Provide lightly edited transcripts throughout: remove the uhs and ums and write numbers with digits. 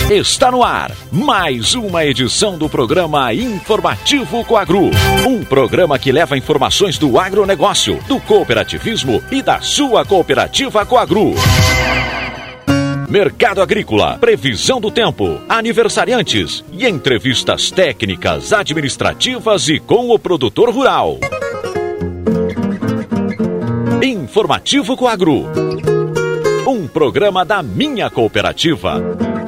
Está no ar mais uma edição do programa Informativo Coagro. Um programa que leva informações do agronegócio, do cooperativismo e da sua cooperativa Coagro. Mercado agrícola, previsão do tempo, aniversariantes e entrevistas técnicas, administrativas e com o produtor rural. Informativo Coagro. Um programa da minha cooperativa.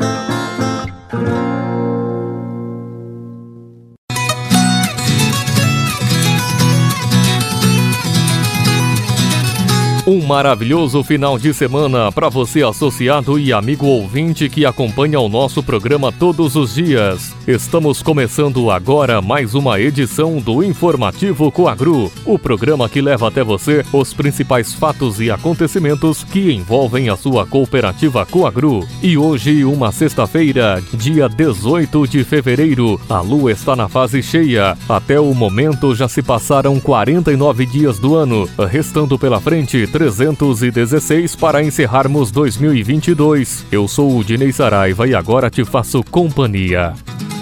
Um maravilhoso final de semana para você, associado e amigo ouvinte que acompanha o nosso programa todos os dias. Estamos começando agora mais uma edição do Informativo Coagro, o programa que leva até você os principais fatos e acontecimentos que envolvem a sua cooperativa Coagro. E hoje, uma sexta-feira, dia 18 de fevereiro, a lua está na fase cheia. Até o momento já se passaram 49 dias do ano, restando pela frente 316 para encerrarmos 2022. Eu sou o Dinei Saraiva e agora te faço companhia.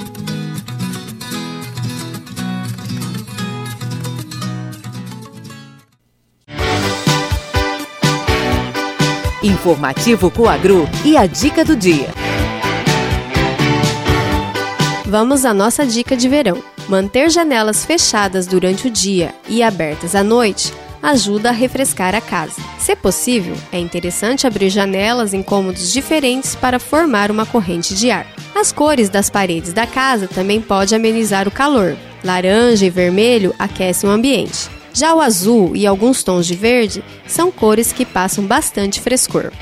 Informativo Coagro e a dica do dia. Vamos à nossa dica de verão. Manter janelas fechadas durante o dia e abertas à noite ajuda a refrescar a casa. Se possível, é interessante abrir janelas em cômodos diferentes para formar uma corrente de ar. As cores das paredes da casa também podem amenizar o calor. Laranja e vermelho aquecem o ambiente. Já o azul e alguns tons de verde são cores que passam bastante frescor.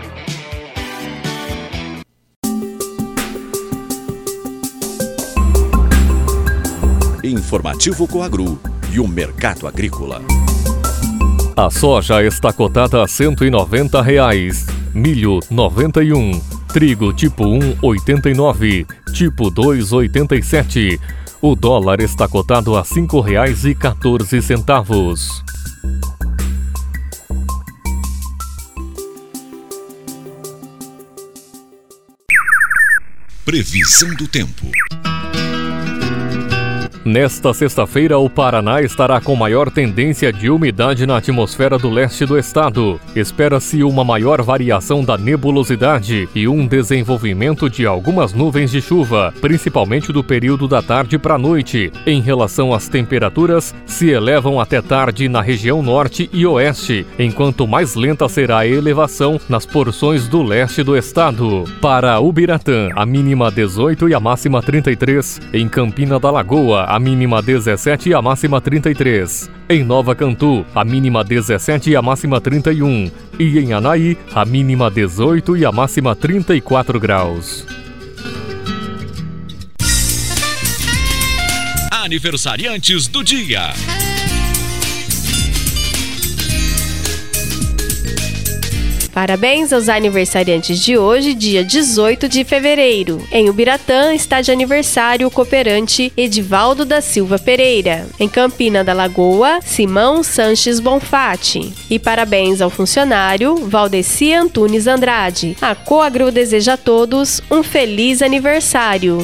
Informativo Coagro e o mercado agrícola. A soja está cotada a R$ 190, milho R$ 91, trigo tipo 1 89, tipo 2 87. O dólar está cotado a R$ 5,14. Previsão do tempo. Nesta sexta-feira, o Paraná estará com maior tendência de umidade na atmosfera do leste do estado. Espera-se uma maior variação da nebulosidade e um desenvolvimento de algumas nuvens de chuva, principalmente do período da tarde para a noite. Em relação às temperaturas, se elevam até tarde na região norte e oeste, enquanto mais lenta será a elevação nas porções do leste do estado. Para Ubiratã, a mínima 18 e a máxima 33. Em Campina da Lagoa, a mínima 17 e a máxima 33. Em Nova Cantu, a mínima 17 e a máxima 31. E em Anaí, a mínima 18 e a máxima 34 graus. Aniversariantes do dia. Parabéns aos aniversariantes de hoje, dia 18 de fevereiro. Em Ubiratã está de aniversário o cooperante Edivaldo da Silva Pereira. Em Campina da Lagoa, Simão Sanches Bonfatti. E parabéns ao funcionário Valdeci Antunes Andrade. A Coagro deseja a todos um feliz aniversário.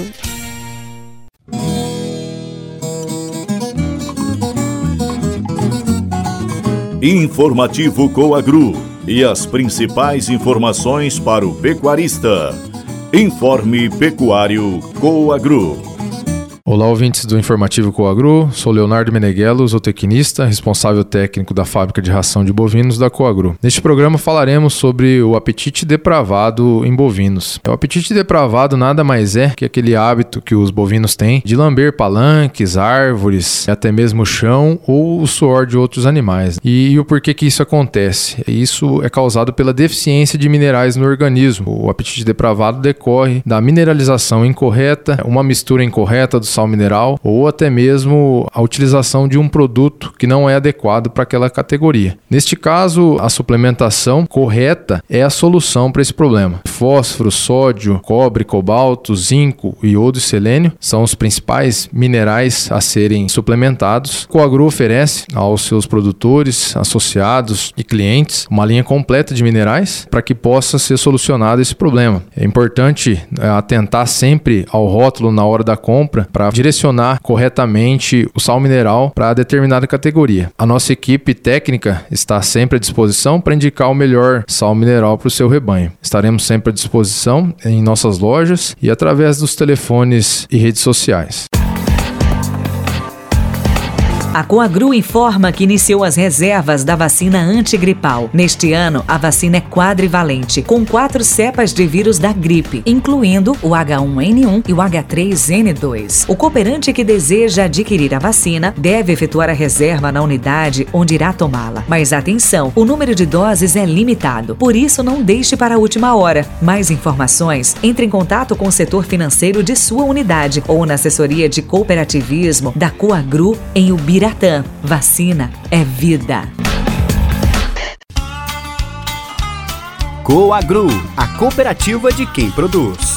Informativo Coagro. E as principais informações para o pecuarista. Informe Pecuário Coagro. Olá, ouvintes do Informativo Coagro, sou Leonardo Meneghello, zootecnista, responsável técnico da fábrica de ração de bovinos da Coagro. Neste programa falaremos sobre o apetite depravado em bovinos. O apetite depravado nada mais é que aquele hábito que os bovinos têm de lamber palanques, árvores, até mesmo o chão ou o suor de outros animais. E o porquê que isso acontece? Isso é causado pela deficiência de minerais no organismo. O apetite depravado decorre da mineralização incorreta, uma mistura incorreta dos sal mineral ou até mesmo a utilização de um produto que não é adequado para aquela categoria. Neste caso, a suplementação correta é a solução para esse problema. Fósforo, sódio, cobre, cobalto, zinco, iodo e selênio são os principais minerais a serem suplementados. A Coagro oferece aos seus produtores, associados e clientes uma linha completa de minerais para que possa ser solucionado esse problema. É importante atentar sempre ao rótulo na hora da compra para direcionar corretamente o sal mineral para determinada categoria. A nossa equipe técnica está sempre à disposição para indicar o melhor sal mineral para o seu rebanho. Estaremos sempre à disposição em nossas lojas e através dos telefones e redes sociais. A Coagro informa que iniciou as reservas da vacina antigripal. Neste ano, a vacina é quadrivalente, com 4 cepas de vírus da gripe, incluindo o H1N1 e o H3N2. O cooperante que deseja adquirir a vacina deve efetuar a reserva na unidade onde irá tomá-la. Mas atenção, o número de doses é limitado, por isso não deixe para a última hora. Mais informações, entre em contato com o setor financeiro de sua unidade ou na assessoria de cooperativismo da Coagro em Ubiratã. Vacina é vida. Coagro, a cooperativa de quem produz.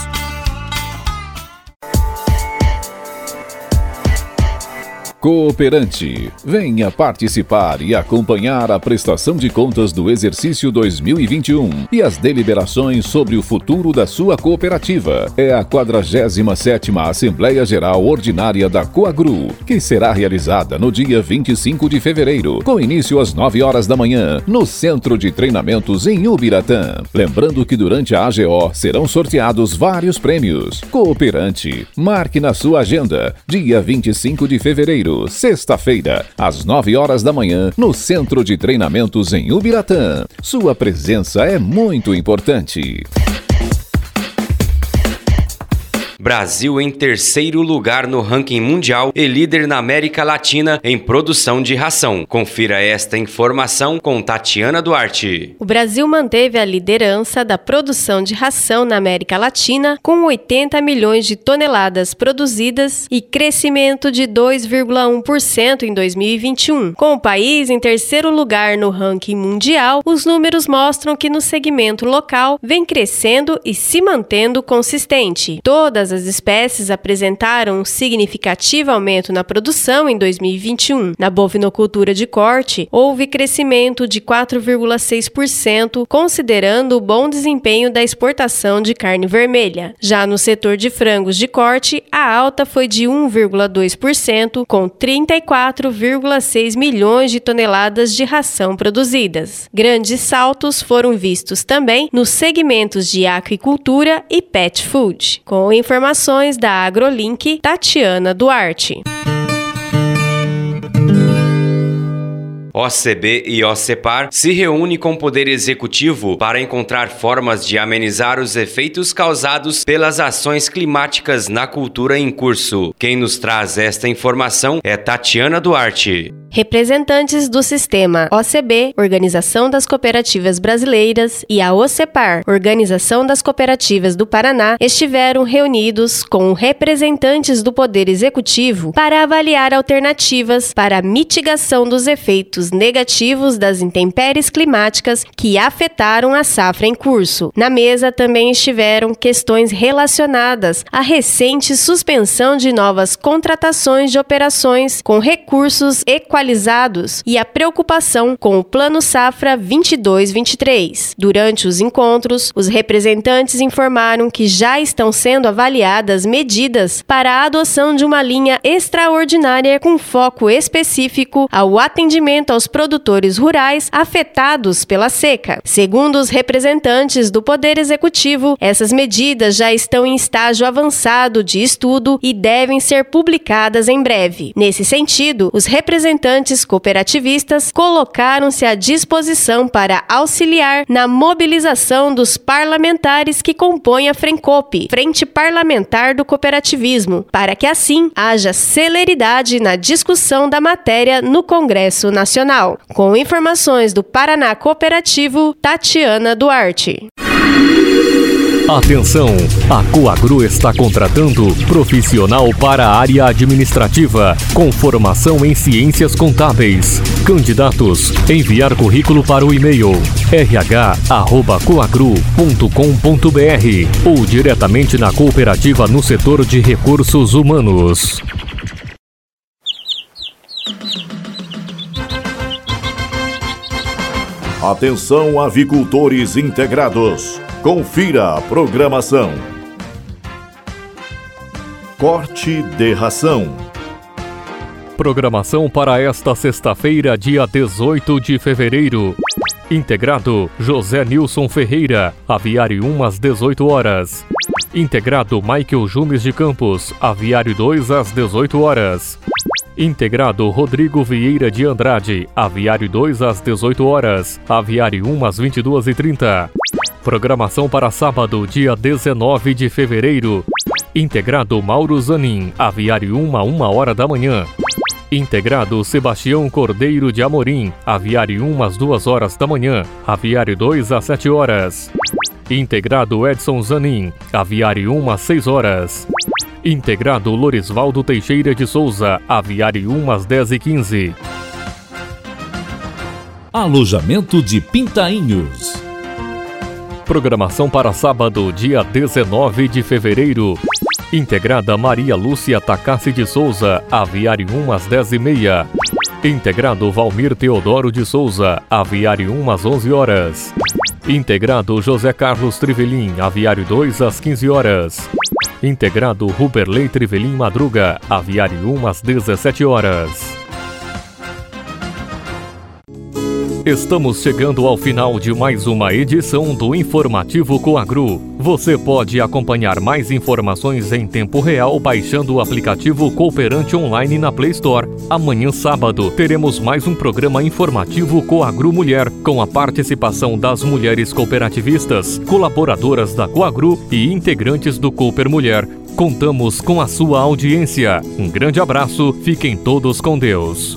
Cooperante, venha participar e acompanhar a prestação de contas do exercício 2021 e as deliberações sobre o futuro da sua cooperativa. É a 47ª Assembleia Geral Ordinária da Coagro, que será realizada no dia 25 de fevereiro, com início às 9 horas da manhã, no Centro de Treinamentos em Ubiratã. Lembrando que durante a AGO serão sorteados vários prêmios. Cooperante, marque na sua agenda, dia 25 de fevereiro, sexta-feira, às 9 horas da manhã, no Centro de Treinamentos em Ubiratã. Sua presença é muito importante. Brasil em terceiro lugar no ranking mundial e líder na América Latina em produção de ração. Confira esta informação com Tatiana Duarte. O Brasil manteve a liderança da produção de ração na América Latina, com 80 milhões de toneladas produzidas e crescimento de 2,1% em 2021. Com o país em terceiro lugar no ranking mundial, os números mostram que no segmento local vem crescendo e se mantendo consistente. Todas as espécies apresentaram um significativo aumento na produção em 2021. Na bovinocultura de corte, houve crescimento de 4,6%, considerando o bom desempenho da exportação de carne vermelha. Já no setor de frangos de corte, a alta foi de 1,2%, com 34,6 milhões de toneladas de ração produzidas. Grandes saltos foram vistos também nos segmentos de aquicultura e pet food. Com informações da AgroLink, Tatiana Duarte. OCB e OCEPAR se reúnem com o Poder Executivo para encontrar formas de amenizar os efeitos causados pelas ações climáticas na cultura em curso. Quem nos traz esta informação é Tatiana Duarte. Representantes do sistema OCB, Organização das Cooperativas Brasileiras, e a OCEPAR, Organização das Cooperativas do Paraná, estiveram reunidos com representantes do Poder Executivo para avaliar alternativas para a mitigação dos efeitos negativos das intempéries climáticas que afetaram a safra em curso. Na mesa também estiveram questões relacionadas à recente suspensão de novas contratações de operações com recursos equalizados e a preocupação com o Plano Safra 22-23. Durante os encontros, os representantes informaram que já estão sendo avaliadas medidas para a adoção de uma linha extraordinária com foco específico ao atendimento aos produtores rurais afetados pela seca. Segundo os representantes do Poder Executivo, essas medidas já estão em estágio avançado de estudo e devem ser publicadas em breve. Nesse sentido, os representantes cooperativistas colocaram-se à disposição para auxiliar na mobilização dos parlamentares que compõem a FRENCOP, Frente Parlamentar do Cooperativismo, para que assim haja celeridade na discussão da matéria no Congresso Nacional. Com informações do Paraná Cooperativo, Tatiana Duarte. Atenção! A Coagru está contratando profissional para a área administrativa, com formação em ciências contábeis. Candidatos, enviar currículo para o e-mail rh@coagru.com.br ou diretamente na cooperativa no setor de recursos humanos. Atenção, avicultores integrados. Confira a programação. Corte de ração. Programação para esta sexta-feira, dia 18 de fevereiro. Integrado José Nilson Ferreira, aviário 1 às 18 horas. Integrado Michael Jumes de Campos, aviário 2 às 18 horas. Integrado Rodrigo Vieira de Andrade, aviário 2 às 18 horas, aviário 1 às 22h30. Programação para sábado, dia 19 de fevereiro. Integrado Mauro Zanin, aviário 1 a 1 hora da manhã. Integrado Sebastião Cordeiro de Amorim, aviário 1 às 2 horas da manhã, aviário 2 às 7 horas. Integrado Edson Zanin, aviário 1 às 6 horas. Integrado Lorisvaldo Teixeira de Souza, aviário 1 às 10h15. Alojamento de Pintainhos. Programação para sábado, dia 19 de fevereiro. Integrada Maria Lúcia Takassi de Souza, aviário 1 às 10h30. Integrado Valmir Teodoro de Souza, aviário 1 às 11 horas. Integrado José Carlos Trivelin, aviário 2 às 15 horas. Integrado Ruberley Trivelin Madruga, aviário 1 às 17 horas. Estamos chegando ao final de mais uma edição do Informativo Coagru. Você pode acompanhar mais informações em tempo real baixando o aplicativo Cooperante Online na Play Store. Amanhã, sábado, teremos mais um programa informativo Coagru Mulher, com a participação das mulheres cooperativistas, colaboradoras da Coagru e integrantes do Cooper Mulher. Contamos com a sua audiência. Um grande abraço, fiquem todos com Deus.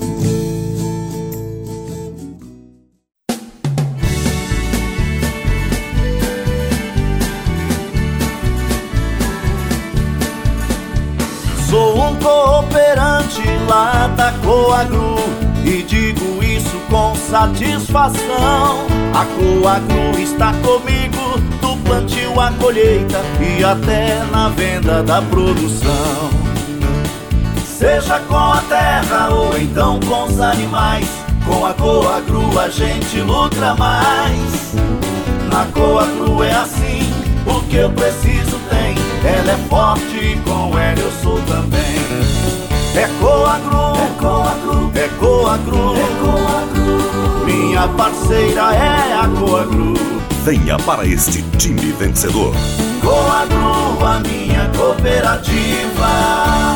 Sou um cooperante lá da Coagru e digo isso com satisfação. A Coagru está comigo do plantio à colheita e até na venda da produção. Seja com a terra ou então com os animais, com a Coagru a gente lucra mais. Na Coagru é assim, o que eu preciso tem. Ela é forte e com ela eu sou também. É Coagru, é Coagru, é Coagru, é Coagru. Minha parceira é a Coagru. Venha para este time vencedor. Coagru, a minha cooperativa.